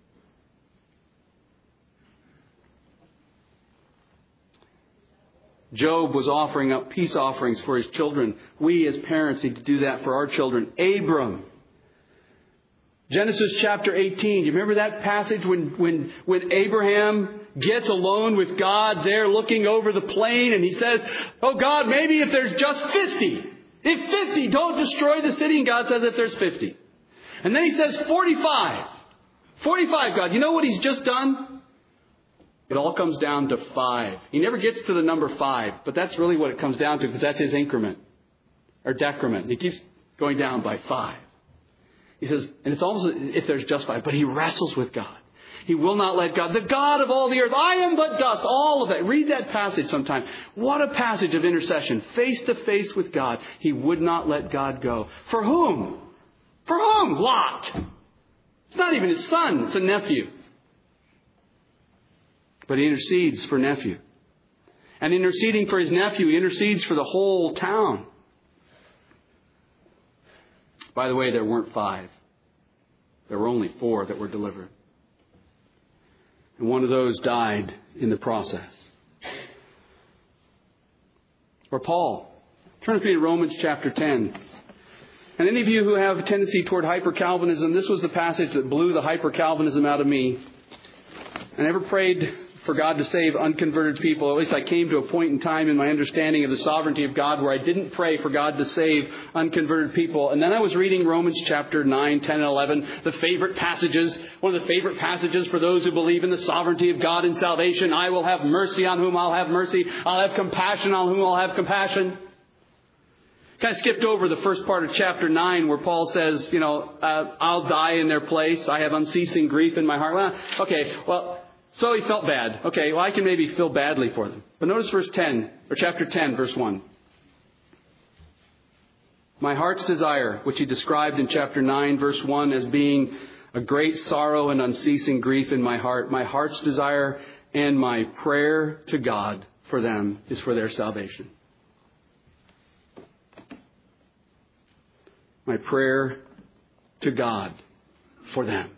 Job was offering up peace offerings for his children. We as parents need to do that for our children. Abram. Genesis chapter eighteen. You remember that passage when, when, when Abraham gets alone with God there looking over the plain and he says, oh God, maybe if there's just fifty. If fifty, don't destroy the city. And God says if there's fifty. And then he says forty-five. forty-five, God. You know what He's just done? It all comes down to five. He never gets to the number five, but that's really what it comes down to because that's His increment or decrement. He keeps going down by five. He says, and it's almost if there's just five, but he wrestles with God. He will not let God, the God of all the earth, I am but dust, all of that. Read that passage sometime. What a passage of intercession, face to face with God. He would not let God go. For whom? For whom? Lot. It's not even his son, it's a nephew. But he intercedes for nephew. And interceding for his nephew, he intercedes for the whole town. By the way, there weren't five. There were only four that were delivered. And one of those died in the process. Or Paul. Turn with me to Romans chapter ten. And any of you who have a tendency toward hyper-Calvinism, this was the passage that blew the hyper-Calvinism out of me. I never prayed for God to save unconverted people. At least I came to a point in time in my understanding of the sovereignty of God where I didn't pray for God to save unconverted people. And then I was reading Romans chapter nine, ten, and eleven, the favorite passages, one of the favorite passages for those who believe in the sovereignty of God in salvation. I will have mercy on whom I'll have mercy. I'll have compassion on whom I'll have compassion. Kind of skipped over the first part of chapter nine where Paul says, you know, uh, I'll die in their place. I have unceasing grief in my heart. Well, okay, well, so he felt bad. Okay, well, I can maybe feel badly for them. But notice verse ten, or chapter ten, verse one. My heart's desire, which he described in chapter nine, verse one, as being a great sorrow and unceasing grief in my heart. My heart's desire and my prayer to God for them is for their salvation. My prayer to God for them.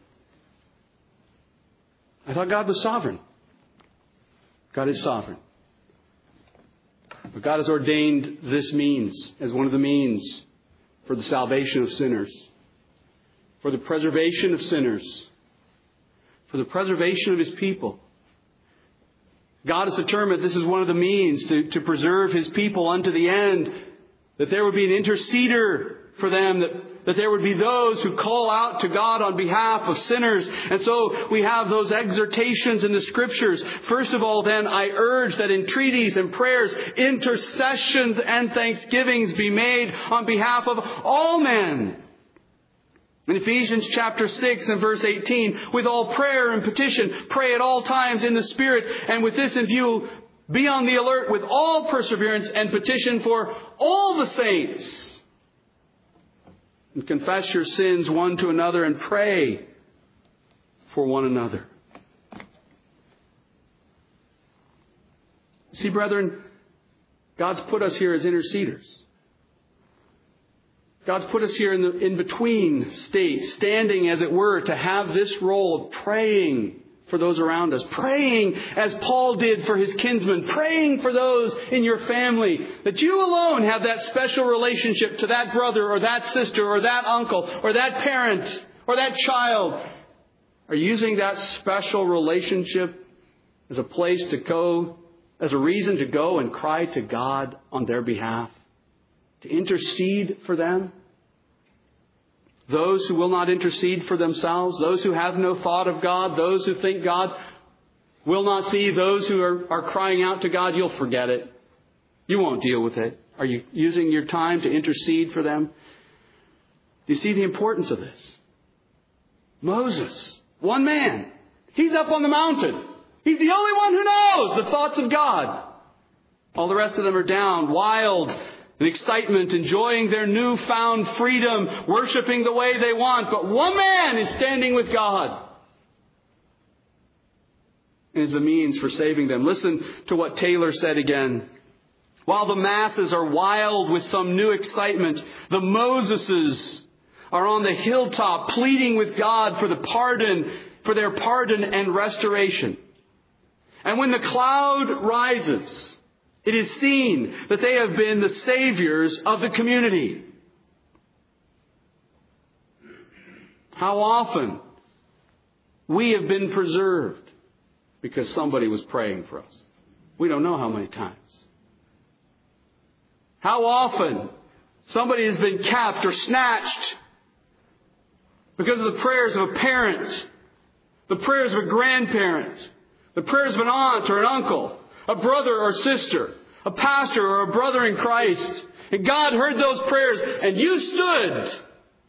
I thought God was sovereign. God is sovereign. But God has ordained this means as one of the means for the salvation of sinners, for the preservation of sinners, for the preservation of His people. God has determined this is one of the means to, to preserve His people unto the end, that there would be an interceder for them, that, that there would be those who call out to God on behalf of sinners. And so we have those exhortations in the Scriptures. First of all, then, I urge that entreaties and prayers, intercessions and thanksgivings be made on behalf of all men. In Ephesians chapter six and verse eighteen, with all prayer and petition, pray at all times in the Spirit, and with this in view, be on the alert with all perseverance and petition for all the saints. And confess your sins one to another and pray for one another. See, brethren, God's put us here as interceders. God's put us here in the in-between state, standing, as it were, to have this role of praying for those around us, praying as Paul did for his kinsmen, praying for those in your family, that you alone have that special relationship to that brother or that sister or that uncle or that parent or that child. Are you using that special relationship as a place to go, as a reason to go and cry to God on their behalf, to intercede for them? Those who will not intercede for themselves, those who have no thought of God, those who think God will not see, those who are, are crying out to God, you'll forget it. You won't deal with it. Are you using your time to intercede for them? Do you see the importance of this? Moses, one man, he's up on the mountain. He's the only one who knows the thoughts of God. All the rest of them are down, wild, and excitement, enjoying their newfound freedom, worshiping the way they want. But one man is standing with God and is the means for saving them. Listen to what Taylor said again. While the masses are wild with some new excitement, the Moseses are on the hilltop pleading with God for the pardon, for their pardon and restoration. And when the cloud rises, it is seen that they have been the saviors of the community. How often we have been preserved because somebody was praying for us. We don't know how many times. How often somebody has been kept or snatched because of the prayers of a parent, the prayers of a grandparent, the prayers of an aunt or an uncle, a brother or sister, a pastor or a brother in Christ. And God heard those prayers and you stood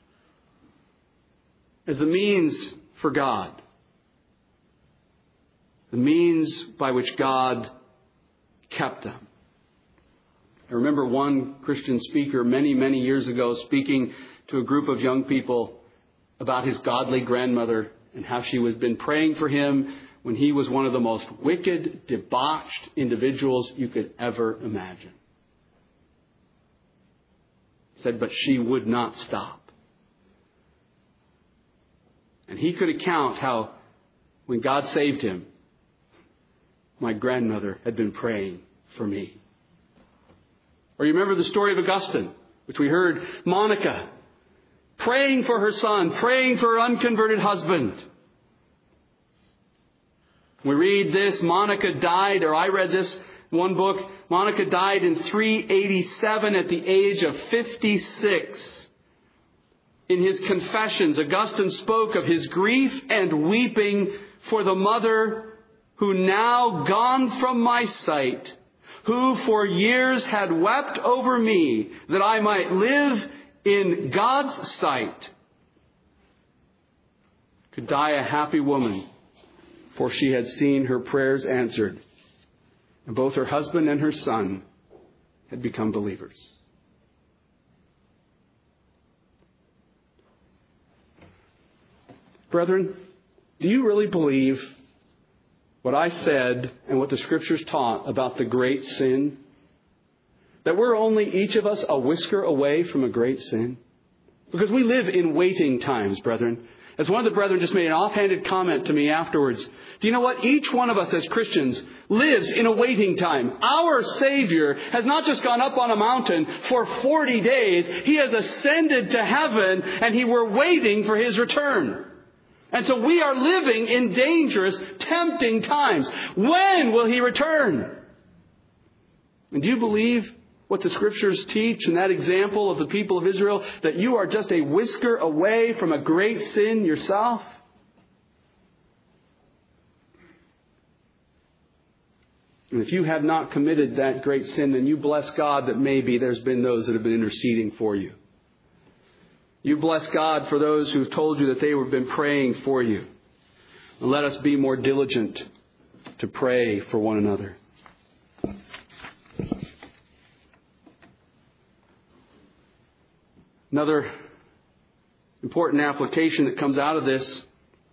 as the means for God. The means by which God kept them. I remember one Christian speaker many, many years ago speaking to a group of young people about his godly grandmother and how she was been praying for him when he was one of the most wicked, debauched individuals you could ever imagine. He said, but she would not stop. And he could account how when God saved him, my grandmother had been praying for me. Or you remember the story of Augustine, which we heard Monica praying for her son, praying for her unconverted husband. We read this, Monica died, or I read this one book, Monica died in three eighty-seven at the age of fifty-six. In his Confessions, Augustine spoke of his grief and weeping for the mother who now gone from my sight, who for years had wept over me that I might live in God's sight. Could die a happy woman, for she had seen her prayers answered, and both her husband and her son had become believers. Brethren, do you really believe what I said and what the Scriptures taught about the great sin? That we're only, each of us, a whisker away from a great sin? Because we live in waiting times, brethren. As one of the brethren just made an offhanded comment to me afterwards, do you know what? Each one of us as Christians lives in a waiting time. Our Savior has not just gone up on a mountain for forty days. He has ascended to heaven, and He we're waiting for His return. And so we are living in dangerous, tempting times. When will He return? And do you believe what the Scriptures teach in that example of the people of Israel, that you are just a whisker away from a great sin yourself? And if you have not committed that great sin, then you bless God that maybe there's been those that have been interceding for you. You bless God for those who've told you that they have been praying for you. And let us be more diligent to pray for one another. Another important application that comes out of this,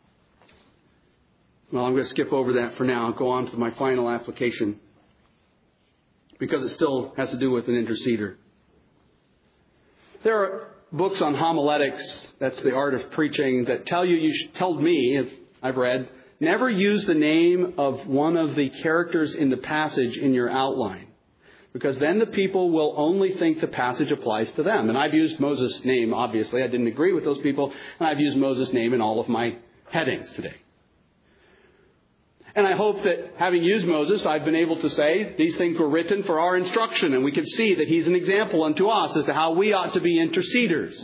well, I'm going to skip over that for now. I'll go on to my final application, because it still has to do with an interceder. There are books on homiletics, that's the art of preaching, that tell you, you should, told me, if I've read, never use the name of one of the characters in the passage in your outline, because then the people will only think the passage applies to them. And I've used Moses' name, obviously. I didn't agree with those people, and I've used Moses' name in all of my headings today. And I hope that having used Moses, I've been able to say these things were written for our instruction, and we can see that he's an example unto us as to how we ought to be interceders.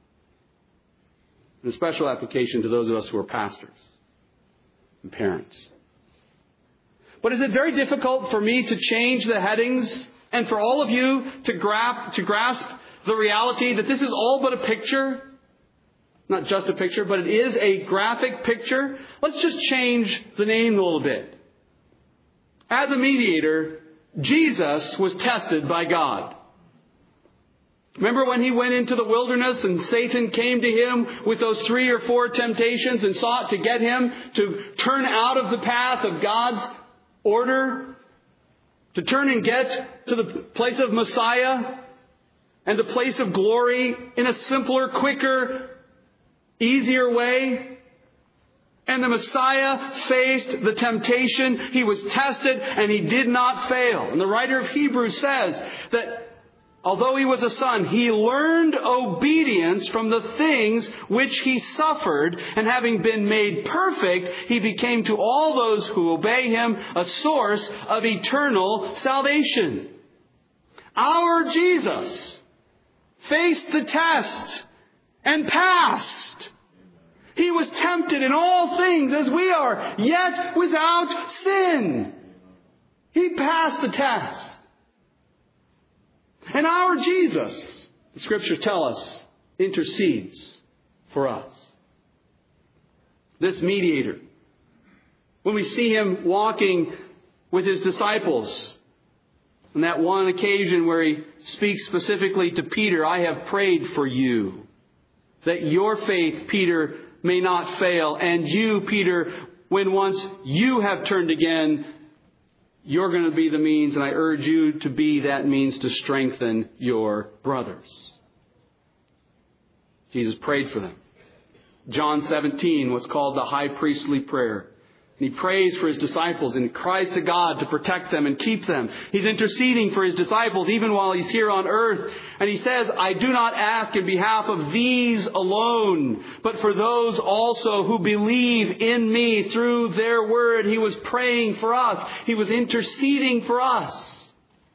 And a special application to those of us who are pastors and parents. But is it very difficult for me to change the headings and for all of you to grasp, to grasp the reality that this is all but a picture? Not just a picture, but it is a graphic picture. Let's just change the name a little bit. As a mediator, Jesus was tested by God. Remember when He went into the wilderness and Satan came to Him with those three or four temptations and sought to get Him to turn out of the path of God's order, to turn and get to the place of Messiah and the place of glory in a simpler, quicker, easier way? And the Messiah faced the temptation. He was tested and He did not fail. And the writer of Hebrews says that although He was a son, He learned obedience from the things which He suffered. And having been made perfect, He became to all those who obey Him a source of eternal salvation. Our Jesus faced the test and passed. He was tempted in all things as we are, yet without sin. He passed the test. And our Jesus, the Scriptures tell us, intercedes for us. This mediator, when we see Him walking with His disciples, on that one occasion where He speaks specifically to Peter, I have prayed for you, that your faith, Peter, may not fail. And you, Peter, when once you have turned again, you're going to be the means, and I urge you to be that means to strengthen your brothers. Jesus prayed for them. John seventeen, what's called the high priestly prayer. And he prays for his disciples and cries to God to protect them and keep them. He's interceding for his disciples even while he's here on earth. And he says, I do not ask in behalf of these alone, but for those also who believe in me through their word. He was praying for us. He was interceding for us.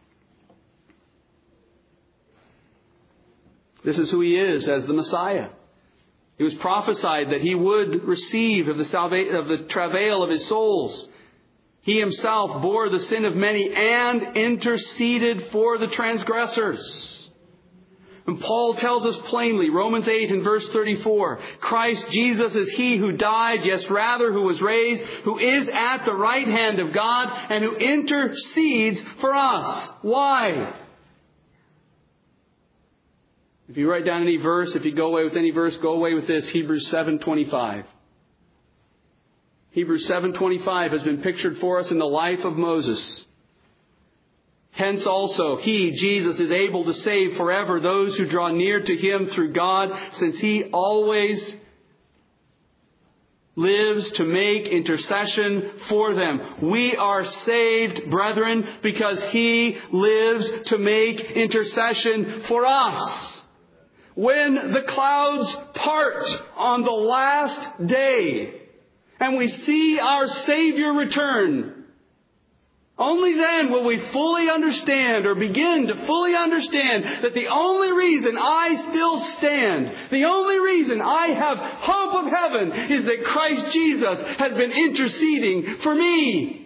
This is who he is as the Messiah. It was prophesied that he would receive of the salvation of the travail of his souls. He himself bore the sin of many and interceded for the transgressors. And Paul tells us plainly, Romans eight and verse thirty-four, Christ Jesus is he who died, yes, rather who was raised, who is at the right hand of God and who intercedes for us. Why? If you write down any verse, if you go away with any verse, go away with this, Hebrews seven twenty-five. Hebrews seven twenty-five has been pictured for us in the life of Moses. Hence also, he, Jesus, is able to save forever those who draw near to him through God, since he always lives to make intercession for them. We are saved, brethren, because he lives to make intercession for us. When the clouds part on the last day and we see our Savior return, only then will we fully understand or begin to fully understand that the only reason I still stand, the only reason I have hope of heaven is that Christ Jesus has been interceding for me.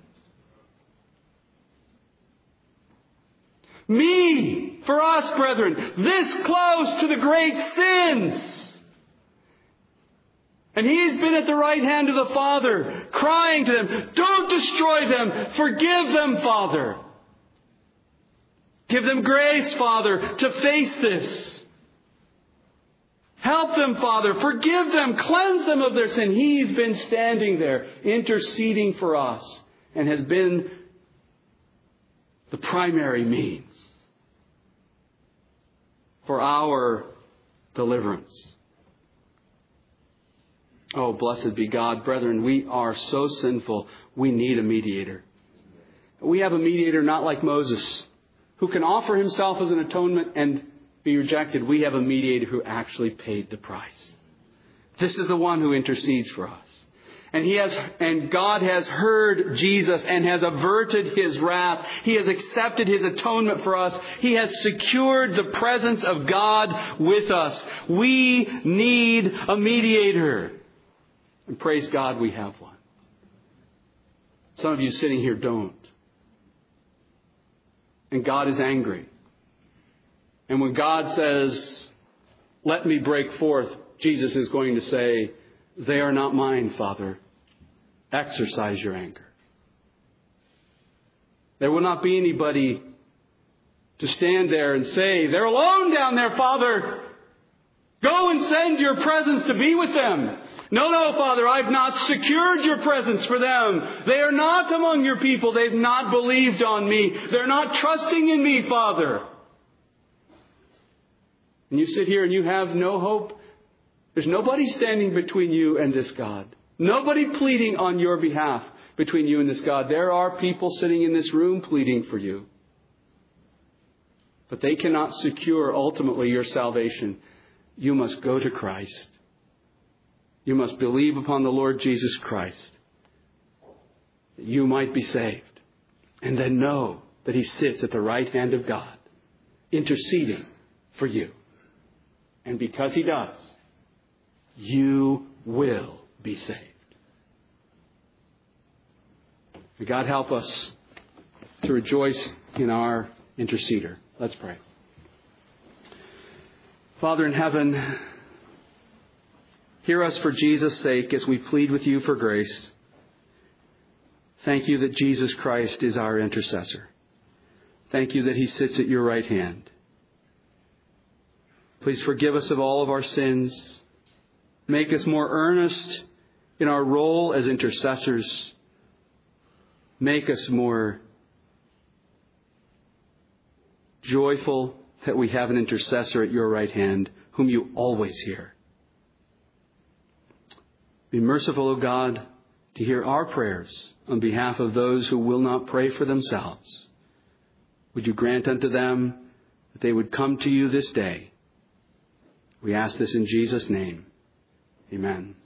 Me, for us, brethren, this close to the great sins. And he's been at the right hand of the Father, crying to them, don't destroy them, forgive them, Father. Give them grace, Father, to face this. Help them, Father, forgive them, cleanse them of their sin. He's been standing there, interceding for us, and has been the primary means for our deliverance. Oh, blessed be God. Brethren, we are so sinful, we need a mediator. We have a mediator not like Moses, who can offer himself as an atonement and be rejected. We have a mediator who actually paid the price. This is the one who intercedes for us. And he has, and God has heard Jesus and has averted his wrath. He has accepted his atonement for us. He has secured the presence of God with us. We need a mediator. And praise God, we have one. Some of you sitting here don't. And God is angry. And when God says, let me break forth, Jesus is going to say, they are not mine, Father. Exercise your anger. There will not be anybody to stand there and say, they're alone down there, Father. Go and send your presence to be with them. No, no, Father, I've not secured your presence for them. They are not among your people. They've not believed on me. They're not trusting in me, Father. And you sit here and you have no hope. There's nobody standing between you and this God. Nobody pleading on your behalf between you and this God. There are people sitting in this room pleading for you. But they cannot secure ultimately your salvation. You must go to Christ. You must believe upon the Lord Jesus Christ, that you might be saved. And then know that he sits at the right hand of God, interceding for you. And because he does, you will be saved. May God help us to rejoice in our interceder. Let's pray. Father in heaven, hear us for Jesus' sake as we plead with you for grace. Thank you that Jesus Christ is our intercessor. Thank you that he sits at your right hand. Please forgive us of all of our sins. Make us more earnest in our role as intercessors. Make us more joyful that we have an intercessor at your right hand, whom you always hear. Be merciful, O God, to hear our prayers on behalf of those who will not pray for themselves. Would you grant unto them that they would come to you this day? We ask this in Jesus' name. Amen.